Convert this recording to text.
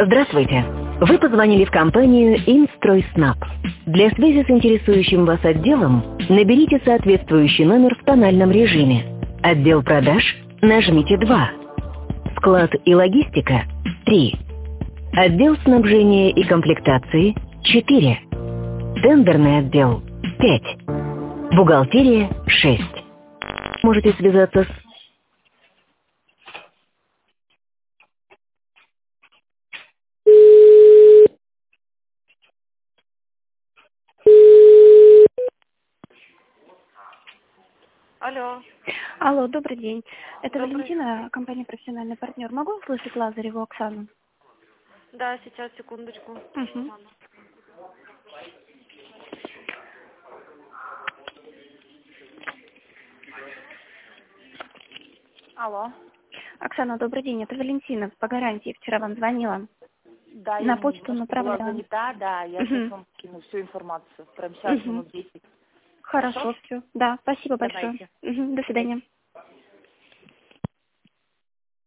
Здравствуйте. Вы позвонили в компанию «Инстройснаб». Для связи с интересующим вас отделом наберите соответствующий номер в тональном режиме. Отдел продаж нажмите 2. Склад и логистика 3. Отдел снабжения и комплектации 4. Тендерный отдел 5. Бухгалтерия 6. Можете связаться с... Алло. Алло, добрый день. Это Добрый. Валентина, компания «Профессиональный партнер». Могу услышать Лазареву Оксану? Да, сейчас, секундочку. Угу. Алло. Оксана, добрый день. Это Валентина по гарантии. Вчера вам звонила. Да, На я почту немножко была направляла. занята, да, я сейчас вам скину всю информацию. Прям сейчас, минут 10. Хорошо, все. Да, спасибо большое. Давайте. До свидания.